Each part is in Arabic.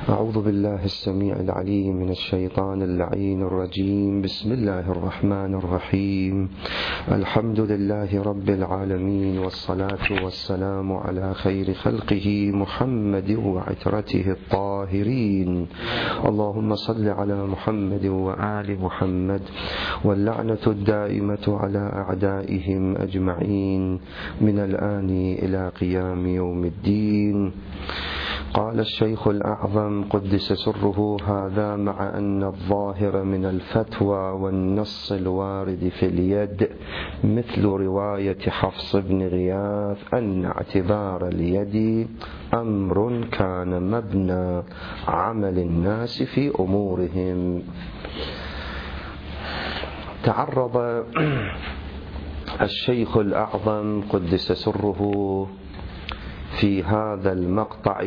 أعوذ بالله السميع العليم من الشيطان اللعين الرجيم. بسم الله الرحمن الرحيم. الحمد لله رب العالمين، والصلاة والسلام على خير خلقه محمد وعترته الطاهرين. اللهم صل على محمد وآل محمد، واللعنة الدائمة على أعدائهم أجمعين من الآن إلى قيام يوم الدين. قال الشيخ الأعظم قدس سره هذا: مع أن الظاهر من الفتوى والنص الوارد في اليد مثل رواية حفص بن غياث أن اعتبار اليد أمر كان مبنى عمل الناس في أمورهم. تعرض الشيخ الأعظم قدس سره في هذا المقطع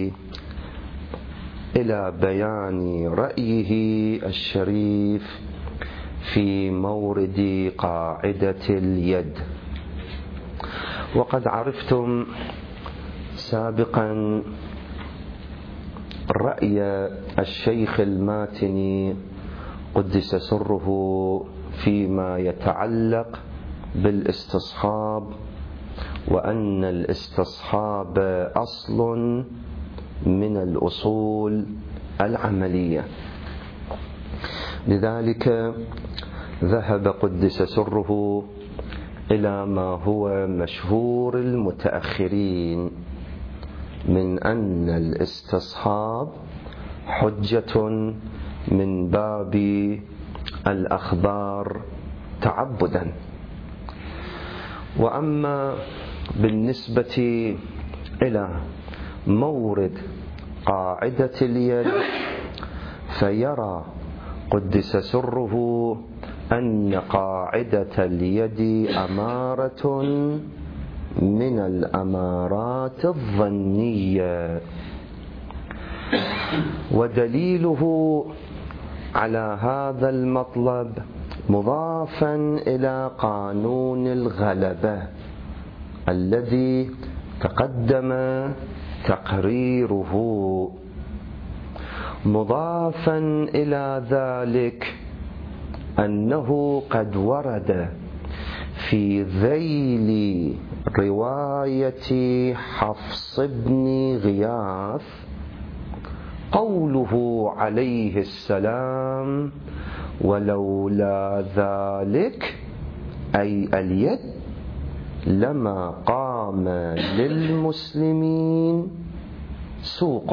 إلى بيان رأيه الشريف في مورد قاعدة اليد. وقد عرفتم سابقا رأي الشيخ الماتني قدس سره فيما يتعلق بالاستصحاب، وأن الاستصحاب أصل من الأصول العملية. لذلك ذهب قدس سره إلى ما هو مشهور المتأخرين من أن الاستصحاب حجة من باب الأخبار تعبدا. وأما بالنسبة إلى مورد قاعدة اليد فيرى قدس سره أن قاعدة اليد أمارة من الأمارات الظنية، ودليله على هذا المطلب مضافا إلى قانون الغلبة الذي تقدم تقريره، مضافا إلى ذلك أنه قد ورد في ذيل رواية حفص بن غياث قوله عليه السلام: ولولا ذلك أي اليد لما قام للمسلمين سوق.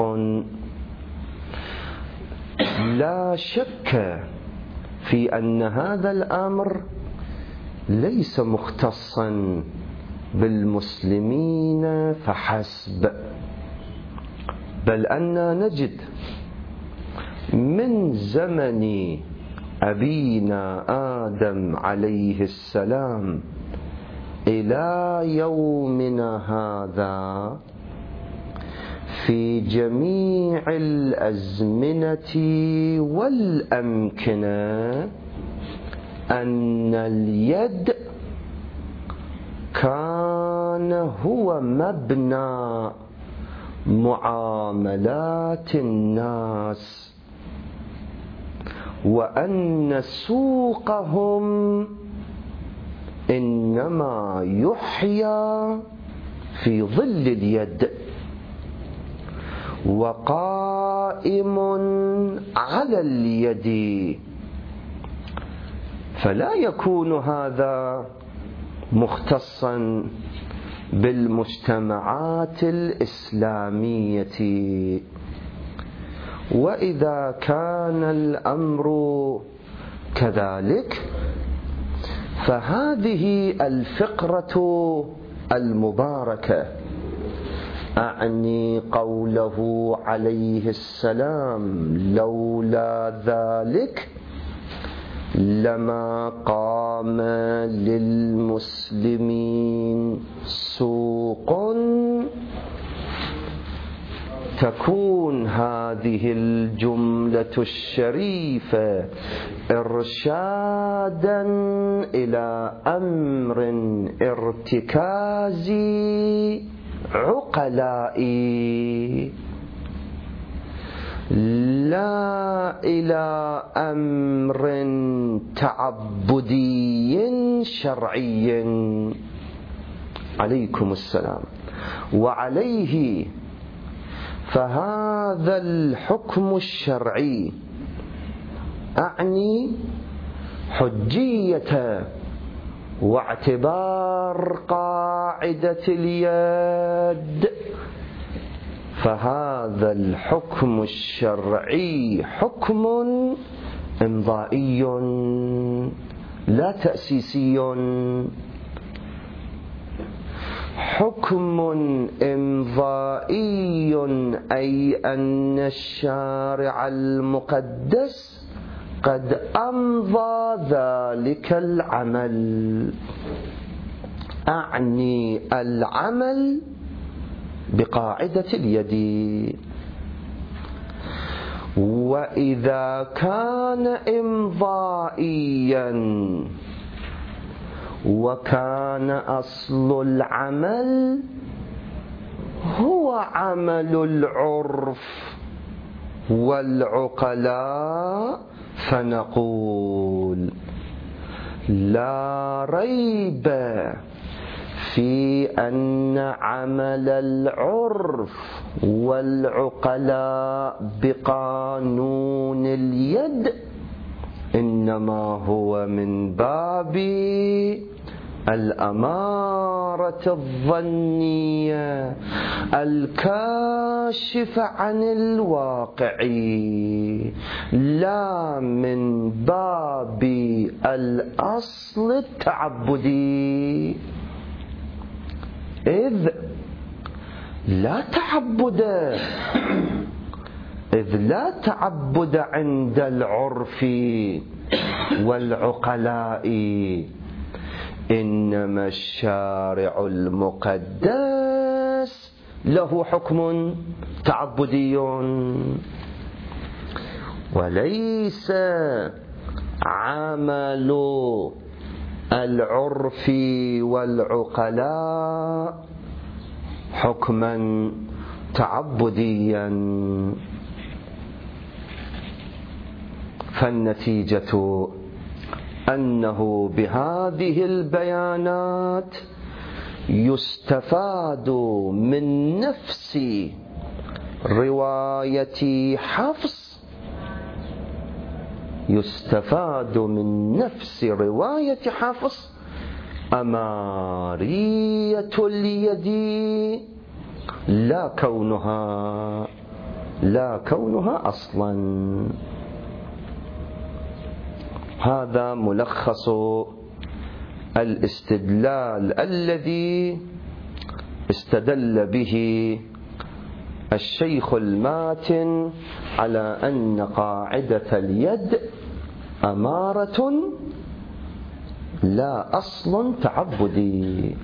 لا شك في أن هذا الأمر ليس مختصا بالمسلمين فحسب، بل أننا نجد من زمن أبينا آدم عليه السلام إلى يومنا هذا في جميع الأزمنة والأمكنة أن اليد كان هو مبنى معاملات الناس، وأن سوقهم إنما يحيى في ظل اليد وقائم على اليد. فلا يكون هذا مختصا بالمجتمعات الإسلامية. وإذا كان الأمر كذلك فهذه الفقرة المباركة، أعني قوله عليه السلام: لولا ذلك لما قام للمسلمين سوق، تكون هذه الجملة الشريفة إرشادا إلى أمر ارتكازي عقلائي، لا إلى أمر تعبدي شرعي. عليكم السلام. وعليه فهذا الحكم الشرعي أعني حجية واعتبار قاعدة اليد، فهذا الحكم الشرعي حكم إمضائي لا تأسيسي، حكم إمضائي، أي أن الشارع المقدس قد أمضى ذلك العمل، أعني العمل بقاعدة اليد. وإذا كان إمضائيا وكان أصل العمل هو عمل العرف والعقلاء، فنقول لا ريب في أن عمل العرف والعقلاء بقانون اليد إنما هو من باب الأمارة الظنية الكاشفة عن الواقع، لا من باب الأصل التعبدي، إذ لا تعبد عند العرف والعقلاء، إنما الشارع المقدس له حكم تعبدي، وليس عمل العرف والعقلاء حكما تعبديا. فالنتيجة أنه بهذه البيانات يستفاد من نفس رواية حفص، أمارية اليد لا كونها أصلا. هذا ملخص الاستدلال الذي استدل به الشيخ الماتن على أن قاعدة اليد أمارة لا أصل تعبدي.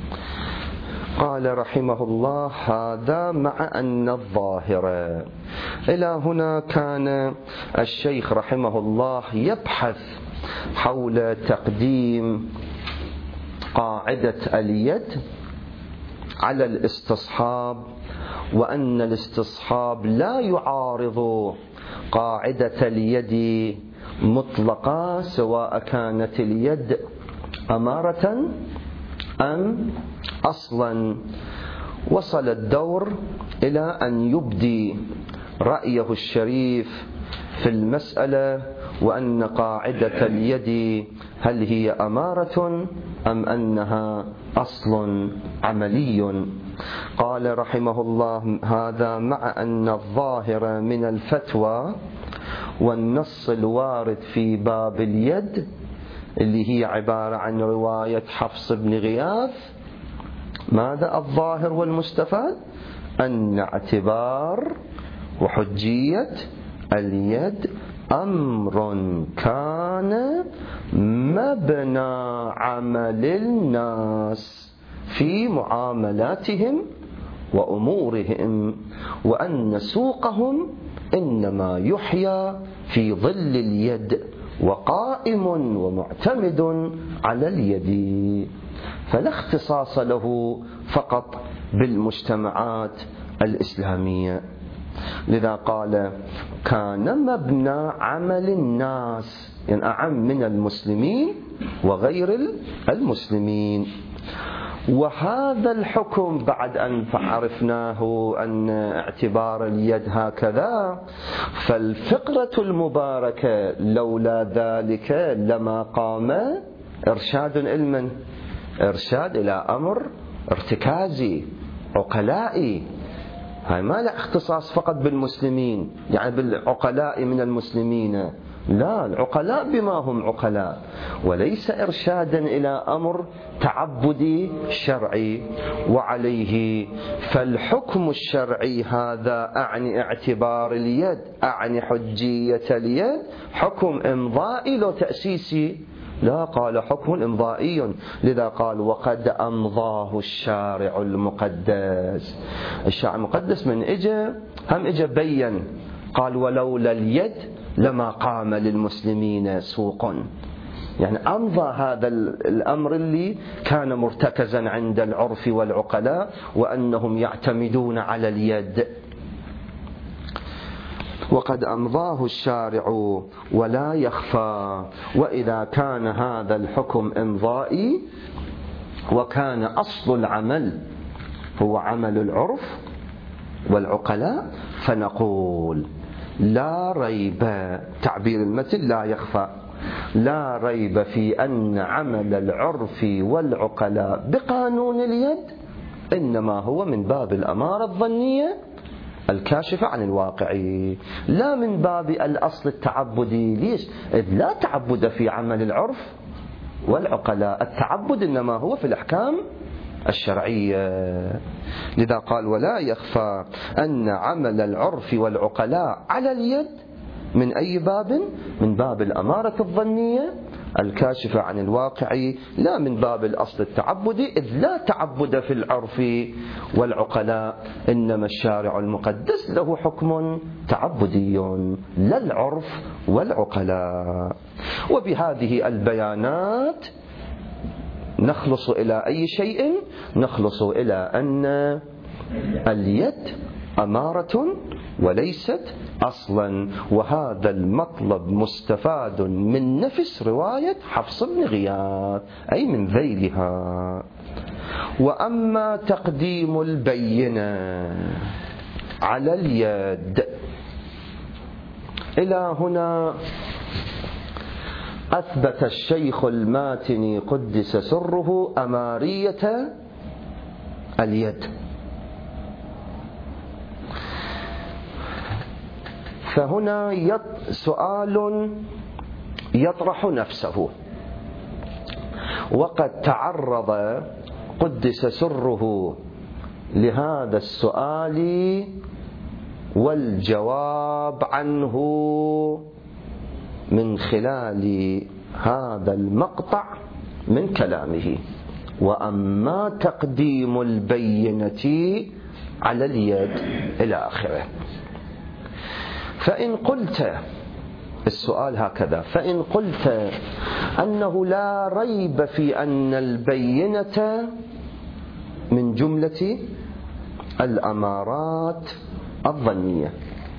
قال رحمه الله: هذا مع أن الظاهر. إلى هنا كان الشيخ رحمه الله يبحث حول تقديم قاعدة اليد على الاستصحاب، وأن الاستصحاب لا يعارض قاعدة اليد مطلقة سواء كانت اليد أمارة أم أصلا. وصل الدور إلى أن يبدي رأيه الشريف في المسألة، وأن قاعدة اليد هل هي أمارة أم أنها أصل عملي. قال رحمه الله: هذا مع أن الظاهر من الفتوى والنص الوارد في باب اليد اللي هي عبارة عن رواية حفص بن غياث، ماذا الظاهر والمستفاد؟ أن اعتبار وحجية اليد أمر كان مبنى عمل الناس في معاملاتهم وأمورهم، وأن سوقهم إنما يحيى في ظل اليد وقائم ومعتمد على اليد، فلا اختصاص له فقط بالمجتمعات الإسلامية. لذا قال كان مبنى عمل الناس، يعني أعم من المسلمين وغير المسلمين. وهذا الحكم بعد أن عرفناه أن اعتبار اليد هكذا، فالفقرة المباركة لولا ذلك لما قام إرشاد علما، إرشاد إلى أمر ارتكازي عقلائي. هاي ما له اختصاص فقط بالمسلمين، يعني بالعقلاء من المسلمين، لا، العقلاء بما هم عقلاء، وليس إرشادا إلى أمر تعبدي شرعي. وعليه فالحكم الشرعي هذا أعني اعتبار اليد، أعني حجية اليد، حكم إمضائي لو تأسيسي؟ لا، قال حكم إمضائي. لذا قال وقد أمضاه الشارع المقدس. الشارع المقدس من إجا بين، قال ولولا اليد لما قام للمسلمين سوق، يعني أمضى هذا الأمر اللي كان مرتكزا عند العرف والعقلاء وأنهم يعتمدون على اليد. وقد أمضاه الشارع ولا يخفى. وإذا كان هذا الحكم إمضائي وكان أصل العمل هو عمل العرف والعقلاء، فنقول لا ريب، تعبير المثل لا يخفى، لا ريب في أن عمل العرف والعقلاء بقانون اليد إنما هو من باب الأمارة الظنية الكاشفة عن الواقعي، لا من باب الأصل التعبدي. ليش؟ إذ لا تعبد في عمل العرف والعقلاء، التعبد إنما هو في الأحكام الشرعية. لذا قال ولا يخفى أن عمل العرف والعقلاء على اليد من أي باب؟ من باب الأمارة الظنية الكاشفة عن الواقع، لا من باب الأصل التعبدي، إذ لا تعبد في العرف والعقلاء، إنما الشارع المقدس له حكم تعبدي لا العرف والعقلاء. وبهذه البيانات نخلص إلى أي شيء؟ نخلص إلى أن اليد أمارة وليست أصلا، وهذا المطلب مستفاد من نفس رواية حفص بن غياث، أي من ذيلها. وأما تقديم البينة على اليد، إلى هنا أثبت الشيخ الماتني قدس سره أمارية اليد. فهنا سؤال يطرح نفسه، وقد تعرض قدس سره لهذا السؤال والجواب عنه من خلال هذا المقطع من كلامه. وأما تقديم البينة على اليد إلى آخره. فإن قلت، السؤال هكذا، فإن قلت أنه لا ريب في أن البينة من جملة الأمارات الظنية،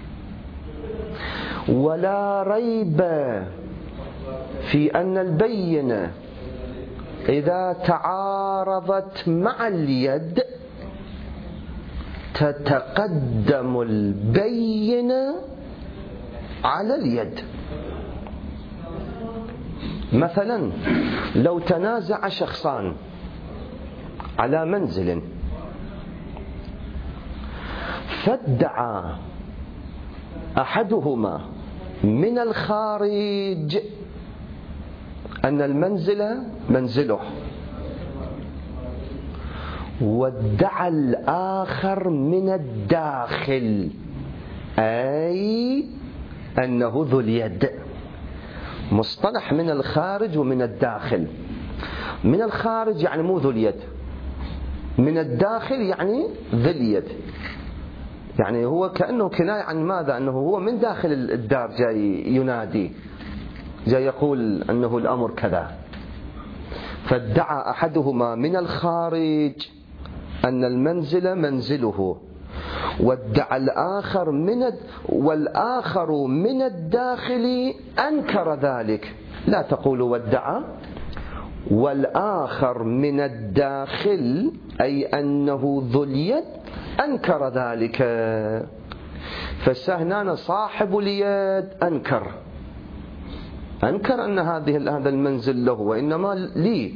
ولا ريب في أن البينة إذا تعارضت مع اليد تتقدم البينة على اليد. مثلا لو تنازع شخصان على منزل فادعى أحدهما من الخارج أن المنزل منزله، وادعى الآخر من الداخل أي أنه ذو اليد. مصطلح من الخارج ومن الداخل. من الخارج يعني مو ذو اليد، من الداخل يعني ذو اليد، يعني هو كأنه كناية عن ماذا؟ أنه هو من داخل الدار جاي ينادي، جاي يقول أنه الأمر كذا. فادعى أحدهما من الخارج أن المنزل منزله، وادعى الآخر والآخر من الداخل أنكر ذلك. لا تقول وادعى والآخر من الداخل أي أنه ذو اليد أنكر ذلك. فالسهنان صاحب اليد أنكر أن هذا المنزل له وإنما لي.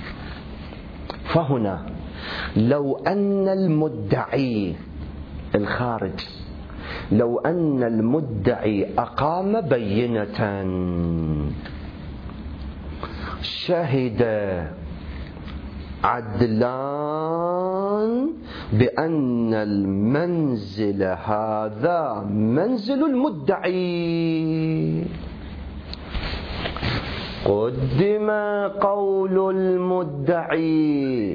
فهنا لو أن المدعي الخارج لو أن المدعي أقام بينة شهد عدلان بأن المنزل هذا منزل المدعي، قدم قول المدعي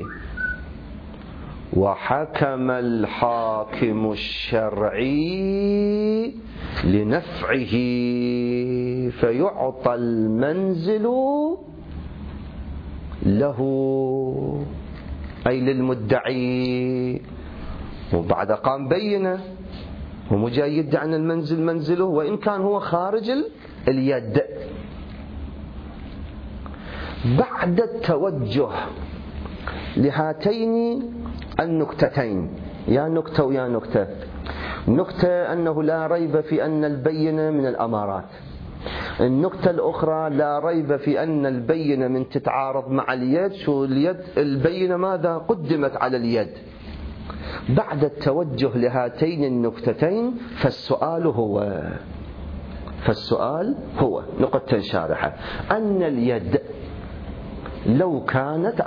وحكم الحاكم الشرعي لنفعه فيعطى المنزل له أي للمدعي. وبعد قام بينه هو جاي يدعي أن المنزل منزله وإن كان هو خارج اليد. بعد التوجه لهاتين النكتتين، يا نكتة ويا نكتة. نكتة أنه لا ريب في أن البينة من الأمارات. النكتة الأخرى لا ريب في أن البينة من تتعارض مع اليد. شو اليد؟ البينة ماذا؟ قدمت على اليد. بعد التوجه لهاتين النكتتين فالسؤال هو نقطة شارحة أن اليد لو كانت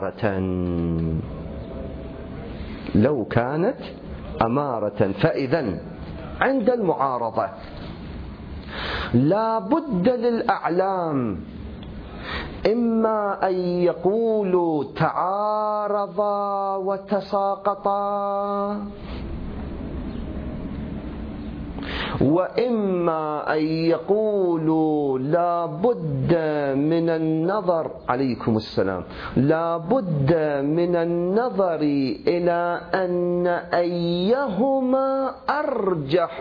أمارة فإذن عند المعارضة لا بد للأعلام إما أن يقولوا تعارضا وتساقطا، وإما أن يقولوا لا بد من النظر عليكم السلام لا بد من النظر إلى أن أيهما أرجح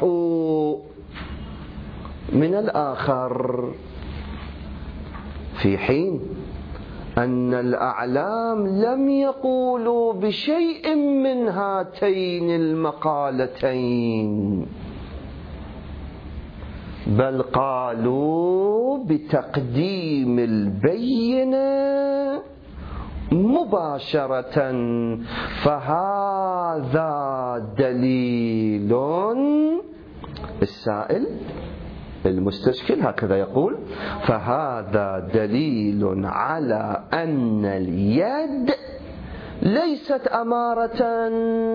من الآخر، في حين أن الأعلام لم يقولوا بشيء من هاتين المقالتين بل قالوا بتقديم البينة مباشرة. فهذا دليل، السائل المستشكل هكذا يقول، فهذا دليل على أن اليد ليست أمارة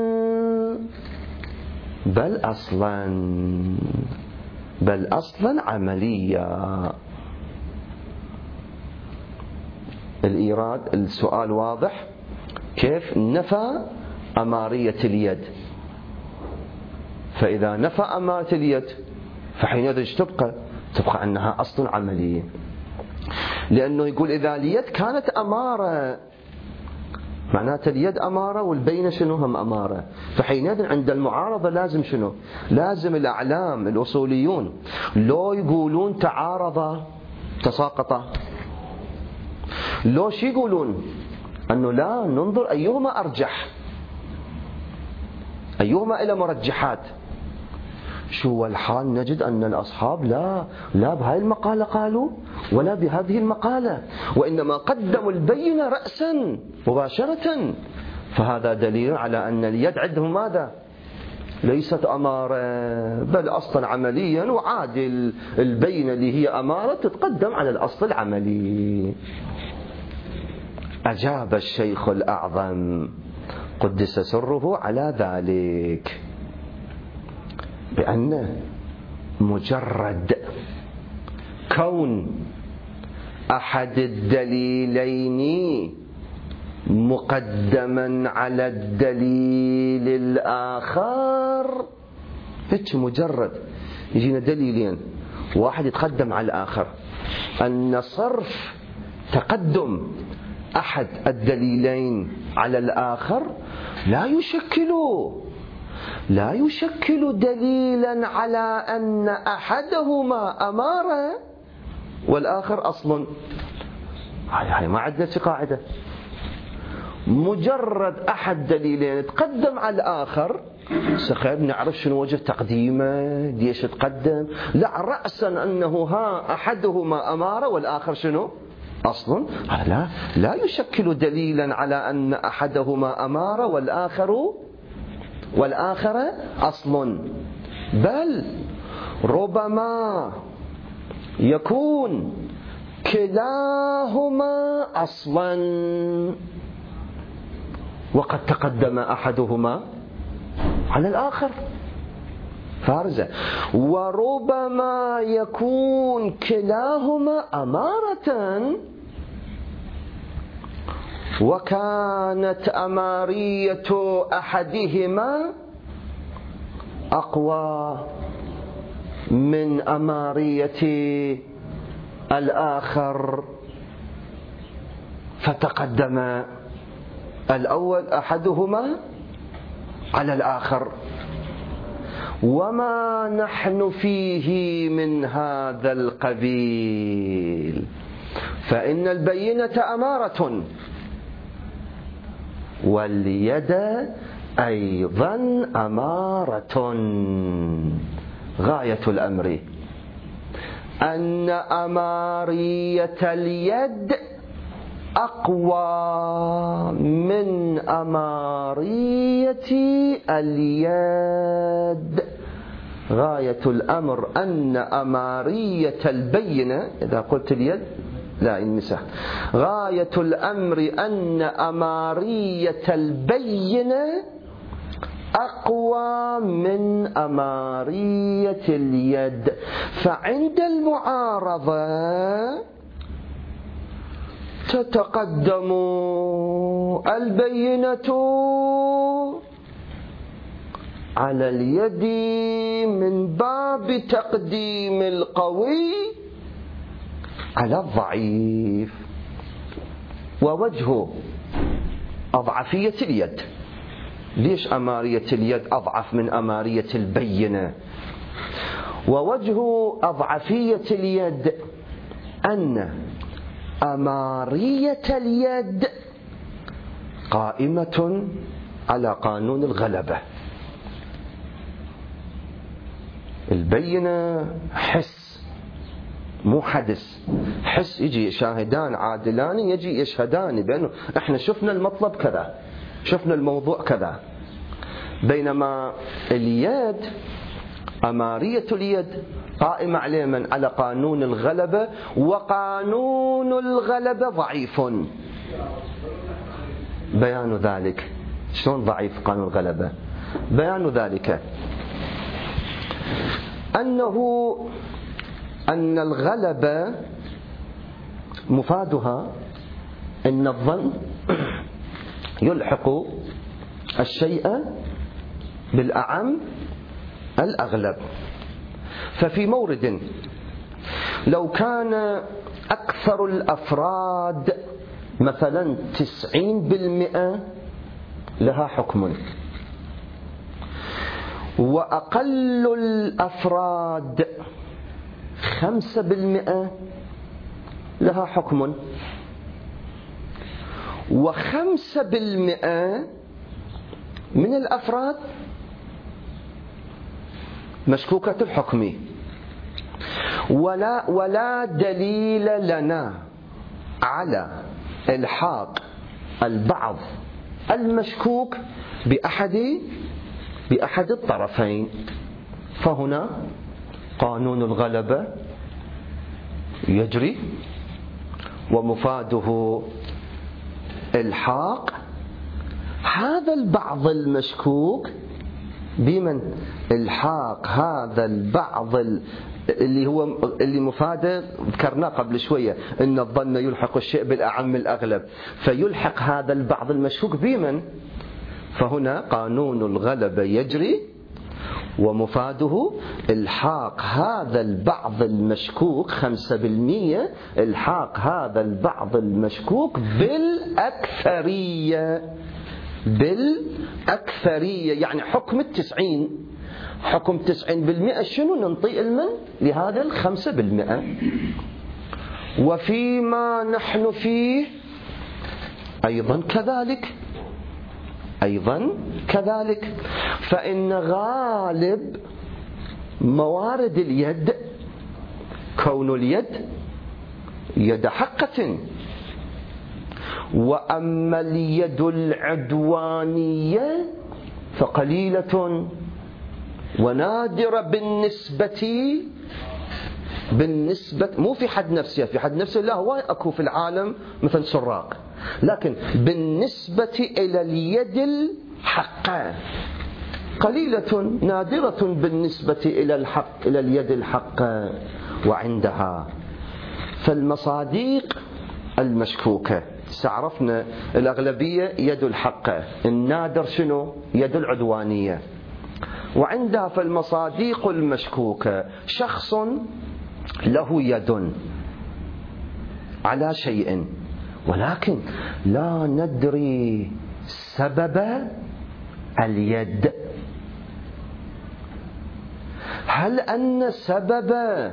بل أصلا عملية. الإيراد السؤال واضح كيف نفى أمارية اليد. فإذا نفى أمارية اليد فحينئذ تبقى أنها أصل عملية، لأنه يقول إذا اليد كانت أمارة معناته اليد أمارة والبينة شنو هم أمارة. فحينئذ عند المعارضة لازم شنو؟ لازم الأعلام الأصوليون لو يقولون تعارض تساقط، لو شي يقولون أنه لا ننظر أيهما أرجح، أيهما إلى مرجحات. شو الحال نجد أن الأصحاب لا بهذه المقالة قالوا ولا بهذه المقالة، وإنما قدموا البينة رأسا مباشرة. فهذا دليل على أن اليد عندهم ماذا؟ ليست أمارة بل أصلا عمليا، وعادل البينة اللي هي أمارة تتقدم على الأصل العملي. أجاب الشيخ الأعظم قدس سره على ذلك بأن مجرد كون أحد الدليلين مقدما على الدليل الآخر، مجرد يجينا دليلين واحد يتقدم على الآخر، أن صرف تقدم أحد الدليلين على الآخر لا يشكل لا يشكل دليلا على أن أحدهما أمارة والآخر أصل. هاي ما عندنا قاعدة. مجرد أحد دليلين تقدم على الآخر، سخير نعرف شنو وجه تقديمه، ليش تقدم، لا رأسا أنه أحدهما أمارة والآخر شنو أصل. لا يشكل دليلا على أن أحدهما أمارة والآخر أصل، بل ربما يكون كلاهما أصلا وقد تقدم أحدهما على الآخر فارزة، وربما يكون كلاهما أمارة وكانت أمارية أحدهما أقوى من أمارية الآخر فتقدم الأول أحدهما على الآخر. وما نحن فيه من هذا القبيل، فإن البينة أمارة واليد أيضا أمارة. غاية الأمر أن أمارية اليد أقوى من أمارية اليد. غاية الأمر أن أمارية البينة، إذا قلت اليد لا ينمسح، غاية الأمر أن أمارية البينة أقوى من أمارية اليد. فعند المعارضة تتقدم البينة على اليد من باب تقديم القوي على الضعيف. ووجه أضعفية اليد، ليش أمارية اليد أضعف من أمارية البينة؟ ووجه أضعفية اليد أن أمارية اليد قائمة على قانون الغلبة. البينة حس مو حدث، حس يجي شاهدان عادلان يجي يشهدان بأنه احنا شفنا المطلب كذا، شفنا الموضوع كذا. بينما اليد أمارية اليد قائمة على من؟ على قانون الغلبة، وقانون الغلبة ضعيف. بيان ذلك شلون ضعيف قانون الغلبة؟ بيان ذلك أن الغلبة مفادها أن الظن يلحق الشيء بالأعم الأغلب. ففي مورد لو كان أكثر الأفراد مثلا 90% لها حكم، وأقل الأفراد 5% لها حكم، و5% من الأفراد مشكوكة الحكم، ولا دليل لنا على إلحاق البعض المشكوك بأحد الطرفين. فهنا قانون الغلبة يجري، ومفاده إلحاق هذا البعض المشكوك بمن؟ إلحاق هذا البعض اللي مفاده ذكرناه قبل شوية، إن الظن يلحق الشيء بالأعم الأغلب، فيلحق هذا البعض المشكوك بمن؟ فهنا قانون الغلبة يجري، ومفاده إلحاق هذا البعض المشكوك 5%، إلحاق هذا البعض المشكوك بالأكثرية. بالأكثرية، يعني حكم 90. حكم 90% شنو؟ ننطي المن لهذا 5%. وفيما نحن فيه أيضا كذلك، فإن غالب موارد اليد كون اليد يد حقة، وأما اليد العدوانية فقليلة ونادرة بالنسبة مو في حد نفسها، في حد نفسه لا، هو أكو في العالم مثل سراق، لكن بالنسبة إلى اليد الحقة قليلة نادرة بالنسبة إلى اليد الحقة. وعندها فالمصاديق المشكوكة، عرفنا الأغلبية يد الحقة، النادر شنو؟ يد العدوانية. وعندها فالمصاديق المشكوكة شخص له يد على شيء ولكن لا ندري سبب اليد. هل أن سبب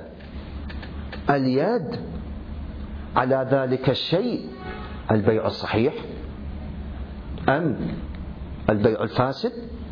اليد على ذلك الشيء البيع الصحيح أم البيع الفاسد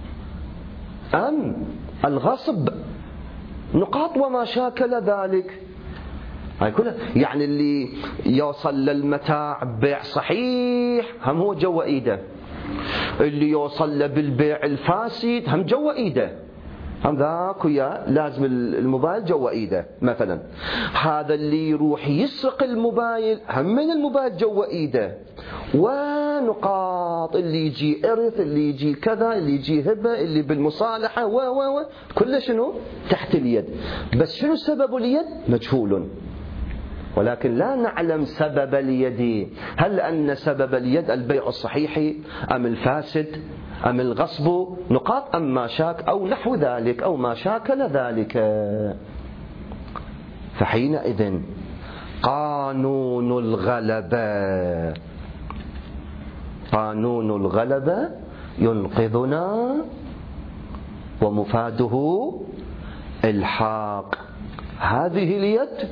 أم الغصب؟ نقاط وما شاكل ذلك. هاي كلها يعني اللي يوصل للمتاع بيع صحيح هم هو جوا ايده، اللي يوصل له بالبيع الفاسد هم جوا ايده، هم ذاك ويا لازم الموبايل جوا ايده مثلا. هذا اللي يروح يسرق الموبايل هم من الموبايل جوا ايده. ونقاط اللي يجي إرث، اللي يجي كذا، اللي يجي هبة، اللي بالمصالحة كله شنو؟ تحت اليد. بس شنو سبب اليد؟ مجهول، ولكن لا نعلم سبب اليد. هل أن سبب اليد البيع الصحيح أم الفاسد أم الغصب؟ نقاط أم ما شاك أو نحو ذلك أو ما شاكل ذلك. فحينئذ قانون الغلبة ينقذنا ومفاده الحاق هذه اليد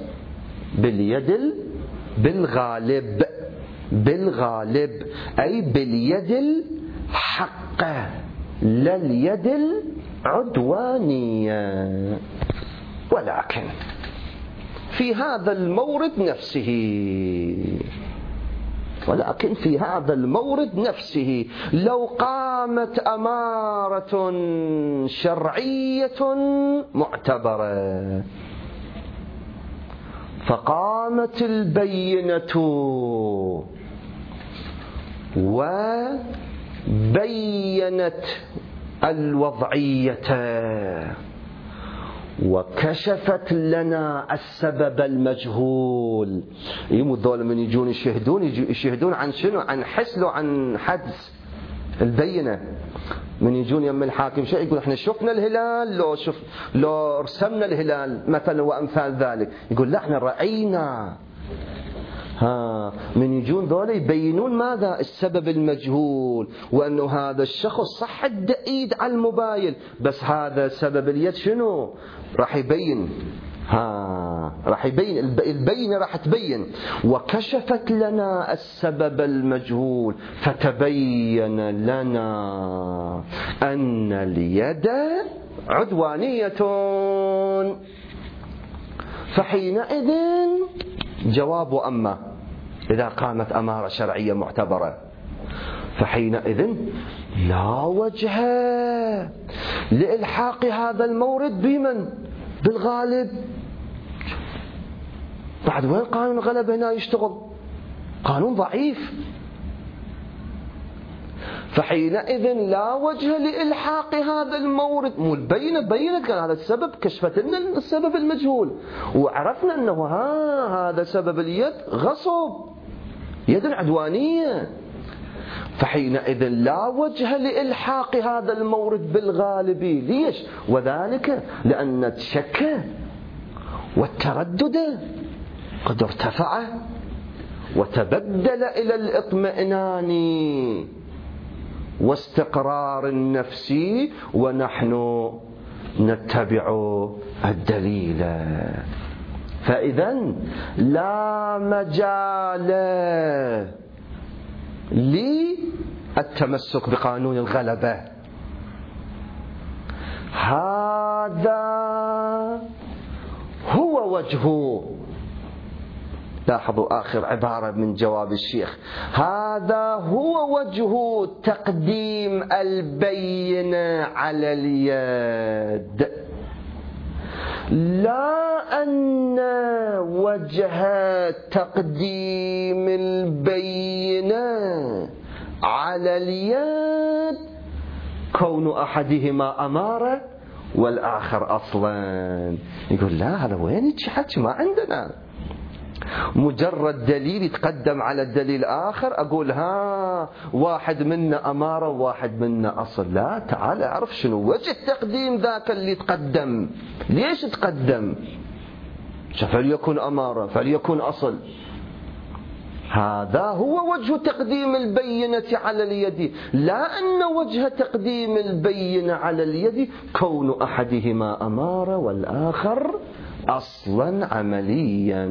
بالغالب أي باليد الحقة لا اليد العدوانية. ولكن في هذا المورد نفسه لو قامت أمارة شرعية معتبرة فقامت البينة وبينت الوضعية وكشفت لنا السبب المجهول. يمو الدول من يجون يشهدون عن شنو؟ عن حسل وعن حدس البينة. من يجون يم الحاكم شيء يقول احنا شفنا الهلال لو رسمنا الهلال مثلا وامثال ذلك، يقول لا احنا رأينا. من يجون ذولا يبينون ماذا؟ السبب المجهول، وأنه هذا الشخص صح ايد على الموبايل بس هذا سبب اليد شنو؟ راح يبين. البينة راح تبين. وكشفت لنا السبب المجهول فتبين لنا أن اليد عدوانية. فحينئذ جواب أما إذا قامت أمارة شرعية معتبرة فحينئذ لا وجه لإلحاق هذا المورد بمن؟ بالغالب. بعد وين قانون الغلبة هنا يشتغل؟ قانون ضعيف. فحينئذ لا وجه لإلحاق هذا المورد. مو بينت كان هذا السبب، كشفت لنا السبب المجهول وعرفنا أنه هذا سبب اليد غصب، يد العدوانية. فحينئذ لا وجه لإلحاق هذا المورد بالغالب. ليش؟ وذلك لأن الشك والتردد قد ارتفع وتبدل إلى الاطمئنان واستقرار نفسي ونحن نتبع الدليل. فإذا لا مجال للتمسك بقانون الغلبة. هذا هو وجه، لاحظوا آخر عبارة من جواب الشيخ، هذا هو وجه تقديم البينة على اليد، لا أن وجه تقديم البينة على اليد كون أحدهما أمارة والآخر أصلا. يقول لا، هذا وين يتشحت؟ ما عندنا مجرد دليل يتقدم على الدليل آخر أقول ها واحد منا أمارة وواحد منا أصل. لا، تعال أعرف شنو وجه التقديم ذاك اللي تقدم، ليش تقدم، فليكن أمارة فليكن أصل. هذا هو وجه تقديم البينة على اليد، لا أن وجه تقديم البينة على اليد كون أحدهما أمارة والآخر أصلا عمليا.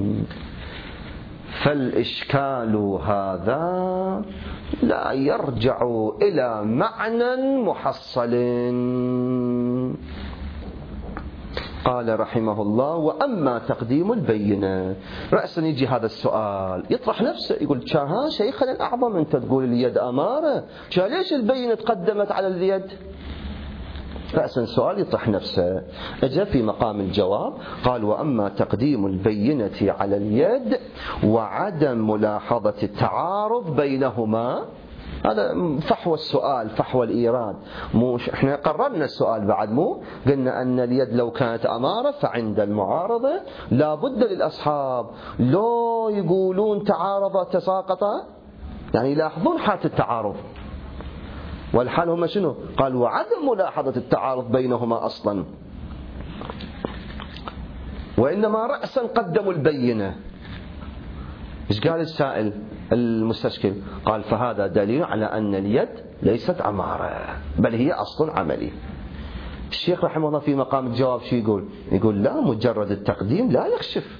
فالإشكال هذا لا يرجع إلى معنى محصل. قال رحمه الله: وأما تقديم البينة. رأسا يجي هذا السؤال يطرح نفسه، يقول ها شيخنا الأعظم أنت تقول اليد أمارة، ليش البينة تقدمت على اليد؟ رأسا سؤال يطرح نفسه. أجا في مقام الجواب قال: وأما تقديم البينة على اليد وعدم ملاحظة التعارض بينهما. هذا فحوى السؤال، فحوى الإيراد. مو احنا قررنا السؤال بعد، مو قلنا أن اليد لو كانت أمارة فعند المعارضة لا بد للأصحاب لو يقولون تعارض تساقط، يعني يلاحظون حالة التعارض، والحال هم شنو؟ قال: وعدم ملاحظة التعارض بينهما أصلا، وإنما رأسا قدموا البينة. إيش قال السائل المستشكل؟ قال: فهذا دليل على أن اليد ليست أمارة بل هي أصل عملي. الشيخ رحمه الله في مقام الجواب شو يقول؟ يقول: لا، مجرد التقديم لا يكشف،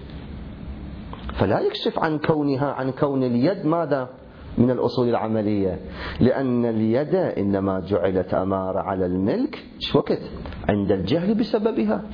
فلا يكشف عن كونها، عن كون اليد ماذا؟ من الأصول العملية، لأن اليد إنما جعلت أمارة على الملك شو وقت؟ عند الجهل بسببها،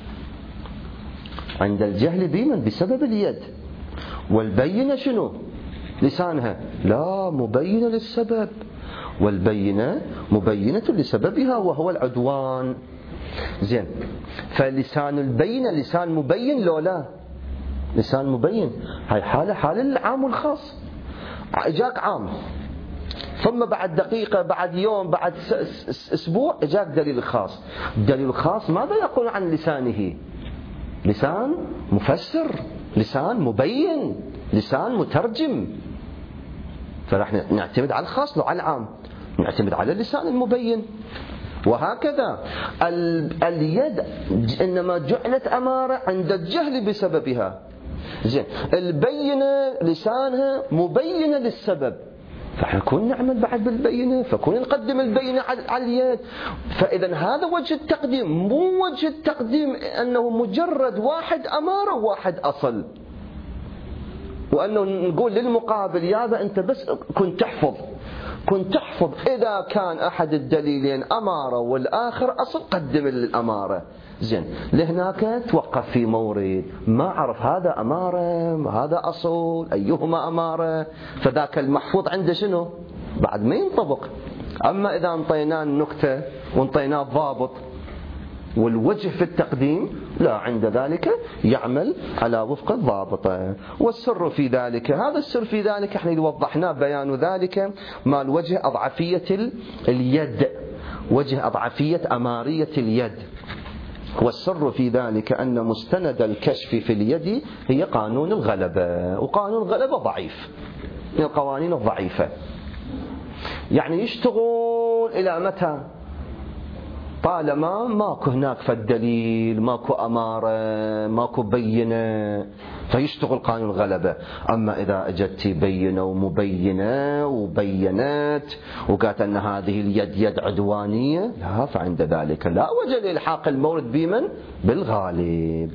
عند الجهل بمن؟ بسبب اليد. والبينة شنو؟ لسانها لا مبينة للسبب، والبينة مبينة لسببها وهو العدوان. زين، فلسان البينة لسان مبين لو لا؟ لسان مبين. هاي حالة حال العام والخاص. اجاك عام، ثم بعد دقيقة، بعد يوم، بعد اسبوع اجاك دليل خاص. الدليل الخاص ماذا يقول عن لسانه؟ لسان مفسر، لسان مبين، لسان مترجم. فنحن نعتمد على الخاص لو على العام، نعتمد على اللسان المبين. وهكذا اليد إنما جعلت أمارة عند الجهل بسببها. زين، البينة لسانها مبينة للسبب، فنكون نعمل بعد بالبينة، فكون نقدم البينة على اليد. فإذا هذا وجه التقديم، مو وجه التقديم أنه مجرد واحد أمارة وواحد أصل، وأنه نقول للمقابل يابا أنت بس كنت تحفظ إذا كان أحد الدليلين أمارة والآخر أصل قدم الأمارة. زين، لهناك توقف في مورد ما عرف هذا أمارة هذا أصل، أيهما أمارة، فذاك المحفوظ عنده شنو؟ بعد ما ينطبق. أما إذا انطيناه النكتة وانطيناه الضابط والوجه في التقديم، لا، عند ذلك يعمل على وفق الضابطة. والسر في ذلك، هذا السر في ذلك احنا اللي وضحناه بيان ذلك ما الوجه أضعفية اليد، وجه أضعفية أمارية اليد. والسر في ذلك أن مستند الكشف في اليد هي قانون الغلبة، وقانون الغلبة ضعيف من القوانين الضعيفة. يعني يشتغل إلى متى؟ طالما ماكو هناك فالدليل، ماكو أمارة، ماكو بينة، فيشتغل قانون الغلبة. أما إذا أجت بينة ومبينة وبينت وقالت أن هذه اليد يد عدوانية، لا، فعند ذلك لا وجه لإلحاق المورد بمن؟ بالغالب.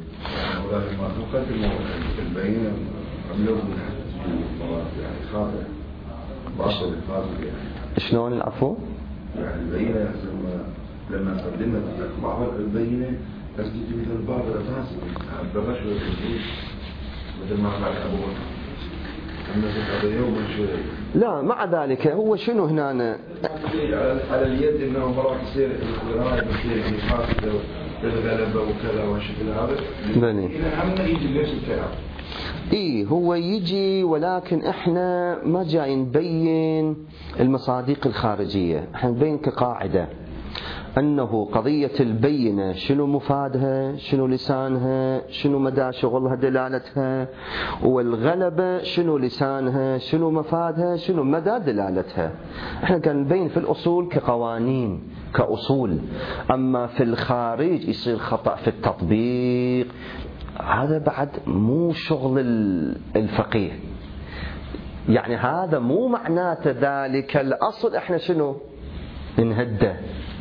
شلون العفو؟ يعني البينة لما قدمت بعض البينة تسجد مثل بعض الأساس بالرشوة والتجويز مثل ما قال أبو بكر أما في اليوم لا، مع ذلك هو شنو هنا على اليد إنه مرات يصير الغرايب يصير يعني خاصة بالغلبة وكذا والشكل هذا بني إذا هم يجي نفس الكلام. هو يجي، ولكن احنا ما جاي نبين المصادق الخارجية، احنا نبين كقاعدة أنه قضية البينة شنو مفادها، شنو لسانها، شنو مدى شغلها دلالتها، والغلبة شنو لسانها، شنو مفادها، شنو مدى دلالتها. احنا كان نبين في الأصول كقوانين كأصول، أما في الخارج يصير خطأ في التطبيق، هذا بعد مو شغل الفقيه. يعني هذا مو معناته ذلك الأصل احنا شنو نهده.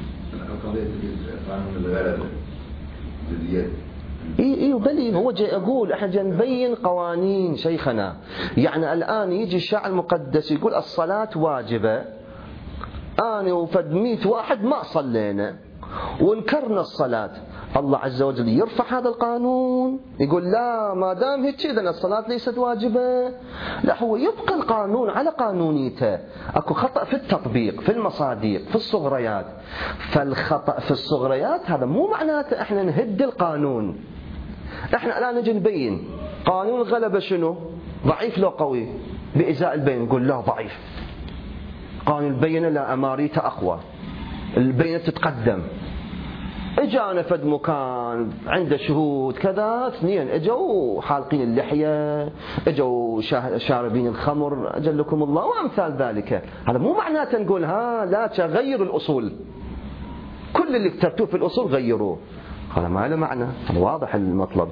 بلي هو جاي أقول احنا جاي نبين قوانين شيخنا. يعني الآن يجي الشاعر المقدس يقول الصلاة واجبة، أنا وفد 100 واحد ما صلينا وانكرنا الصلاة، الله عز وجل يرفع هذا القانون يقول لا، ما دام هيك إذن الصلاة ليست واجبة؟ لا، هو يبقى القانون على قانونيته. اكو خطأ في التطبيق، في المصادق، في الصغريات. فالخطأ في الصغريات هذا مو معناته احنا نهد القانون. احنا الآن نجي نبين قانون الغلبة شنو، ضعيف لو قوي، بإزاء البين نقول لا ضعيف. قانون البينة لا، أماريته أقوى، البينة تتقدم. اجانا فد مكان عنده شهود كذا، اثنين اجوا حالقين اللحية، اجوا شاربين الخمر اجلكم الله وامثال ذلك. هذا مو معناته نقول لا تغير الاصول، كل اللي كتبتوه في الاصول غيروه، هذا ما له معنى، هذا واضح المطلب.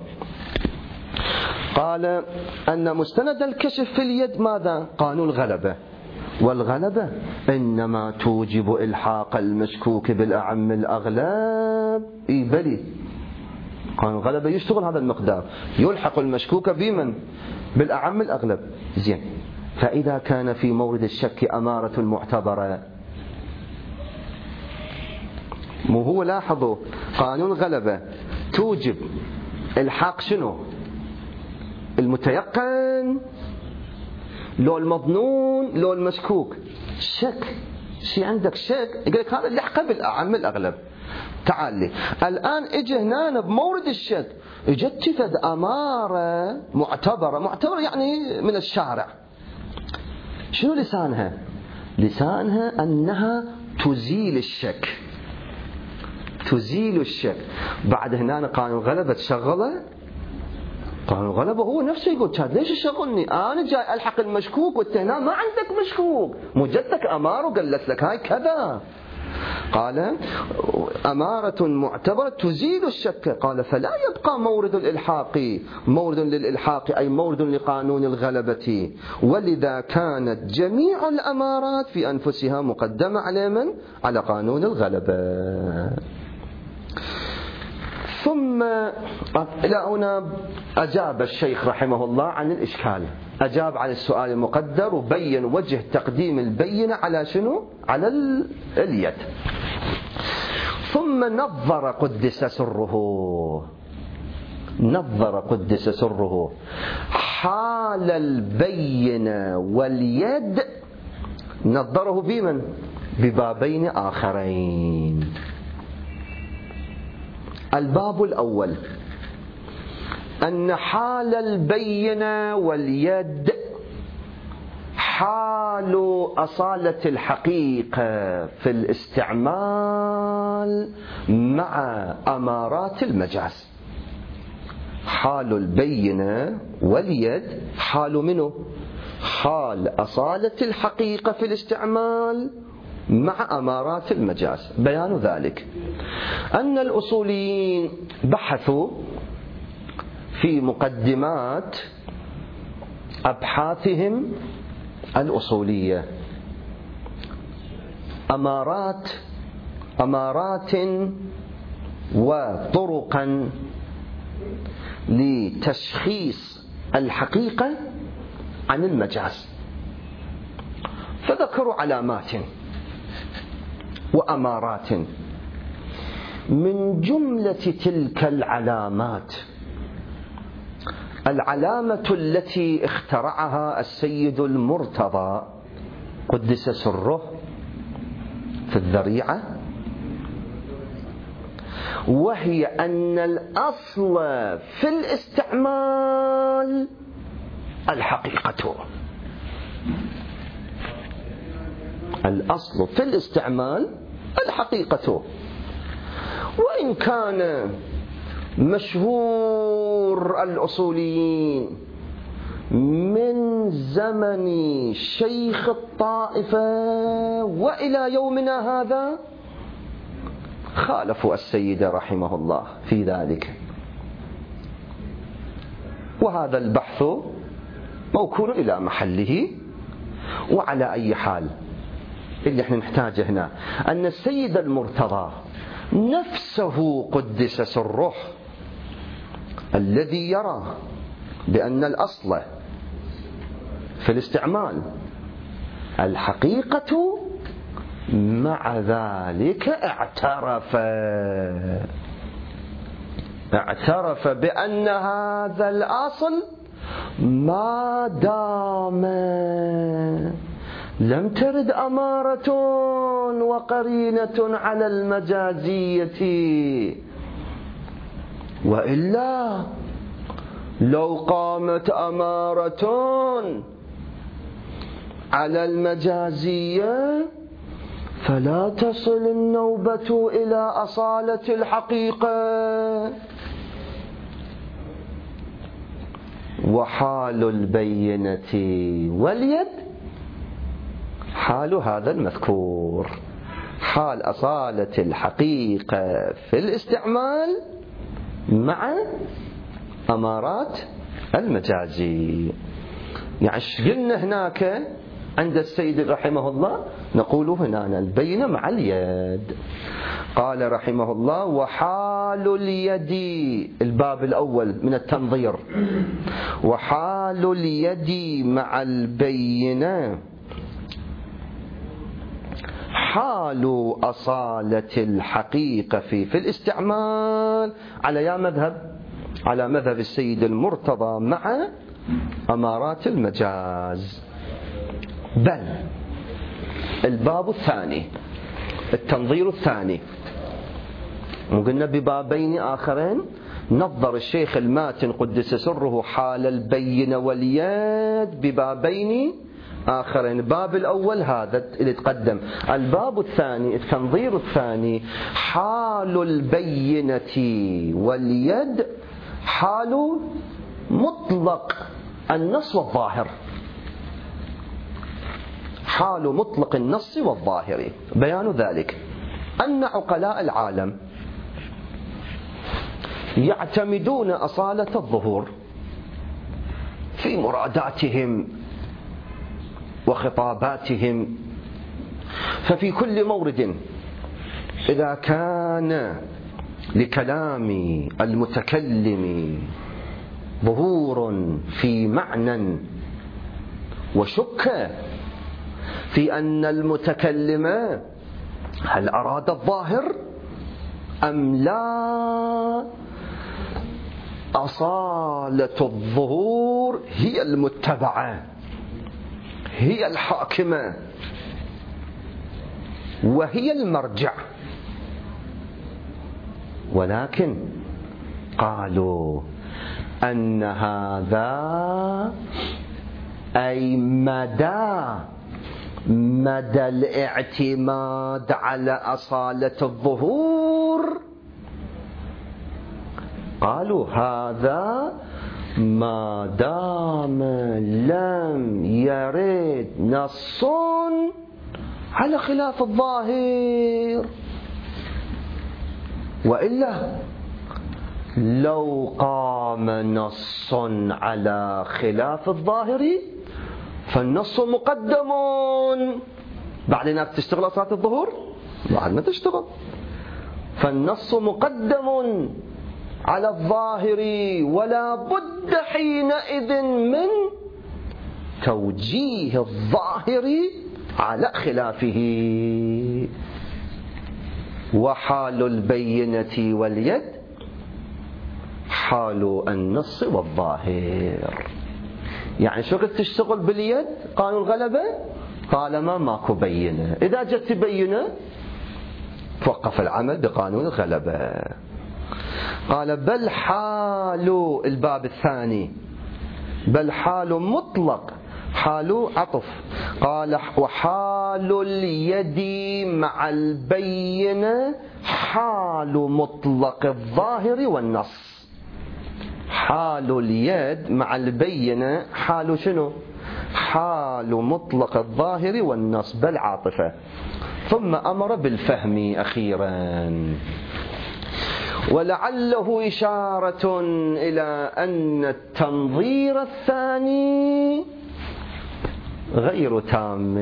قال ان مستند الكشف في اليد ماذا؟ قانون الغلبة، والغلبة إنما توجب إلحاق المشكوك بالأعم الأغلب. بلي قانون الغلبة يشتغل هذا المقدار، يلحق المشكوك بمن؟ بالأعم الأغلب. زين، فإذا كان في مورد الشك أمارة معتبرة، مو هو لاحظوا قانون الغلبة توجب إلحاق شنو؟ المتيقن لو المظنون لو المشكوك. شك، شي عندك شك يقول لك هذا اللي يحقق بالأعم الأغلب. تعال لي الآن اجى هنا بمورد الشك، اجت فد أمارة معتبرة يعني من الشارع. شنو لسانها؟ لسانها أنها تزيل الشك، تزيل الشك. بعد هنا قانون الغلبة تشغله. قانون الغلبة هو نفسه يقول ليش تشغلني؟ أنا جاي ألحق المشكوك وأنت هنا ما عندك مشكوك، مجدك أمار وقالت لك هاي كذا. قال أمارة معتبرة تزيل الشك. قال فلا يبقى مورد الإلحاق، مورد للإلحاق أي مورد لقانون الغلبة، ولذا كانت جميع الأمارات في أنفسها مقدمة على من؟ على قانون الغلبة. ثم إلى هنا أجاب الشيخ رحمه الله عن الإشكال، أجاب عن السؤال المقدر وبين وجه تقديم البينة على شنو؟ على اليد. ثم نظر قدس سره، نظر قدس سره حال البينة واليد، نظره بمن؟ ببابين آخرين. الباب الأول أن حال البينة واليد حال أصالة الحقيقة في الاستعمال مع أمارات المجاز. حال البينة واليد حال منه؟ حال أصالة الحقيقة في الاستعمال مع أمارات المجاز. بيان ذلك أن الأصوليين بحثوا في مقدمات أبحاثهم الأصولية أمارات وطرقا لتشخيص الحقيقة عن المجاز، فذكروا علامات وأمارات. من جملة تلك العلامات العلامة التي اخترعها السيد المرتضى قدس سره في الذريعة، وهي أن الأصل في الاستعمال الحقيقة. الأصل في الاستعمال الحقيقة. وإن كان مشهور الأصوليين من زمن شيخ الطائفة وإلى يومنا هذا خالفوا السيد رحمه الله في ذلك، وهذا البحث موكول إلى محله. وعلى أي حال اللي احنا نحتاجه هنا أن السيد المرتضى نفسه قدس سره الذي يرى بأن الأصل في الاستعمال الحقيقة، مع ذلك اعترف بأن هذا الأصل ما دام لم ترد أمارة وقرينة على المجازية، وإلا لو قامت أمارة على المجازية فلا تصل النوبة إلى أصالة الحقيقة. وحال البينة واليد حال هذا المذكور، حال أصالة الحقيقة في الاستعمال مع أمارات المجازي. يعني قلنا هناك عند السيد رحمه الله، نقول هنا البينة مع اليد. قال رحمه الله: وحال اليد، الباب الأول من التنظير، وحال اليد مع البينة حال أصالة الحقيقة في الاستعمال على مذهب السيد المرتضى مع أمارات المجاز. بل الباب الثاني، التنظير الثاني، وقلنا ببابين آخرين نظر الشيخ الماتن قدس سره حال البينة واليد ببابين آخرين. الباب الأول هذا اللي تقدم، الباب الثاني التنظير الثاني حال البينة واليد حال مطلق النص والظاهر، حال مطلق النص والظاهر. بيان ذلك أن عقلاء العالم يعتمدون أصالة الظهور في مراداتهم وخطاباتهم، ففي كل مورد إذا كان لكلام المتكلم ظهور في معنى وشك في أن المتكلم هل أراد الظاهر أم لا، أصالة الظهور هي المتبعة، هي الحاكمة، وهي المرجع. ولكن قالوا أن هذا أي مدى الاعتماد على أصالة الظهور، قالوا هذا ما دام لم يرد نص على خلاف الظاهر. وإلا لو قام نص على خلاف الظاهر فالنص مقدم. بعد هناك تشتغل صلاة الظهر؟ بعد ما تشتغل. فالنص مقدم على الظاهر، ولا بد حينئذ من توجيه الظاهر على خلافه. وحال البينة واليد حال النص والظاهر. يعني شو قلت تشتغل باليد قانون الغلبة؟ طالما ماكو بينة. إذا جت بينة توقف العمل بقانون الغلبة. قال بل حال الباب الثاني، بل حال مطلق، حال عطف. قال وحال اليد مع البينة حال مطلق الظاهر والنص. حال اليد مع البينة حال شنو؟ حال مطلق الظاهر والنص بل عاطفة. ثم أمر بالفهم أخيرا، ولعله إشارة إلى أن التنظير الثاني غير تام.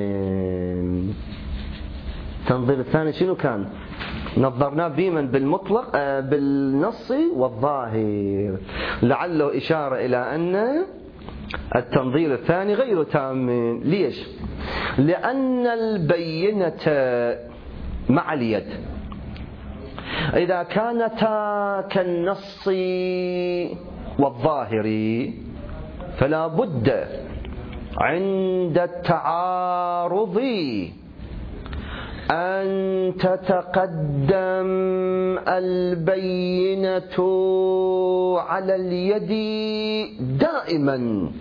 التنظير الثاني شنو كان؟ نظرنا بمن؟ بالمطلق بالنص والظاهر. لعله إشارة إلى أن التنظير الثاني غير تام. ليش؟ لأن البينة مع اليد إذا كانتا كالنص والظاهر فلا بد عند التعارض أن تتقدم البينة على اليد دائما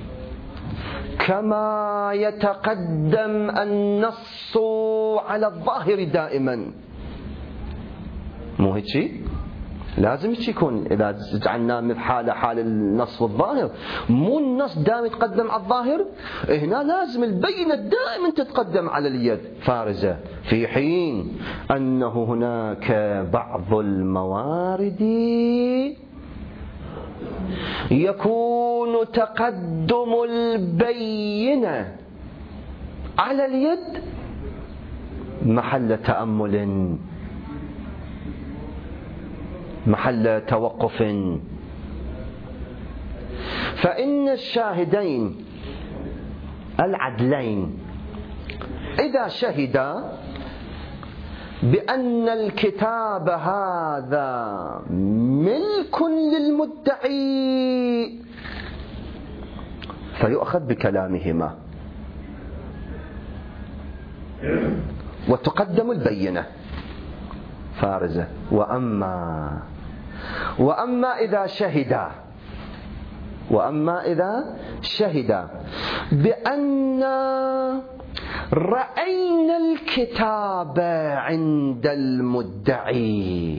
كما يتقدم النص على الظاهر دائما. مو هيك شيء؟ لازم هيك يكون. إذا جعلنا مثل حال النص والظاهر، مو النص دائما يتقدم على الظاهر، هنا لازم البينة دائما تتقدم على اليد فارزة، في حين أنه هناك بعض الموارد يكون تقدم البينة على اليد محل تأمل، محل توقف. فإن الشاهدين العدلين إذا شهدا بأن الكتاب هذا ملك للمدعي فيؤخذ بكلامهما وتقدم البينة فارزة. وأما إذا شهد بأن رأينا الكتاب عند المدعي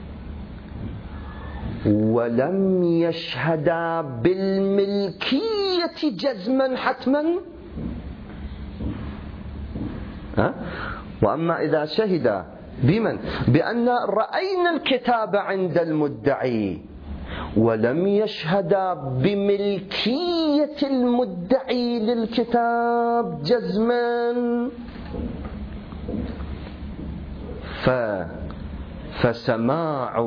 ولم يشهدا بالملكية جزما حتما، وأما إذا شهد بمن؟ بأن رأينا الكتاب عند المدعي ولم يشهدا بملكية المدعي للكتاب جزما، فسماع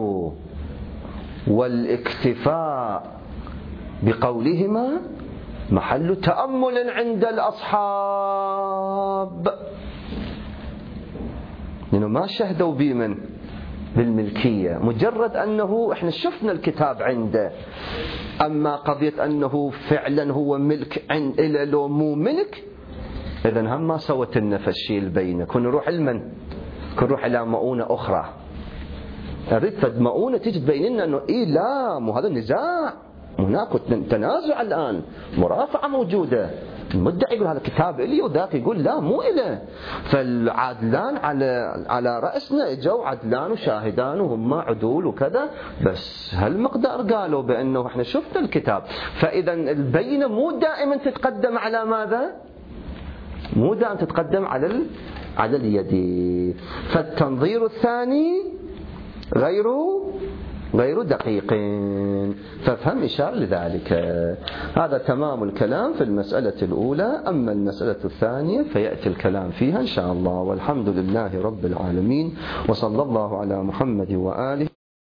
والاكتفاء بقولهما محل تأمل عند الأصحاب، لأنه ما شهدوا بمن؟ بالملكية، مجرد أنه إحنا شفنا الكتاب عنده. أما قضية أنه فعلا هو ملك عند لو مو ملك، إذن هم ما سوت لنا الشيء البينة. كن نروح المن؟ كن نروح إلى مؤونة أخرى. أريد فد مؤونة تجد بيننا أنه إيه لا مو هذا النزاع، هناك تنازع الآن، مرافعة موجودة. المدعي يقول هذا الكتاب إلي وذاك يقول لا مو إله. فالعادلان على رأسنا اجوا عدلان وشاهدان وهم عدول وكذا، بس هالمقدار قالوا بأنه احنا شفنا الكتاب. فإذا البينة مو دائما تتقدم على ماذا؟ مو دائما تتقدم على اليد. فالتنظير الثاني غير دقيقين، فافهم إشارة لذلك. هذا تمام الكلام في المسألة الأولى. أما المسألة الثانية فيأتي الكلام فيها إن شاء الله. والحمد لله رب العالمين، وصلى الله على محمد وآله.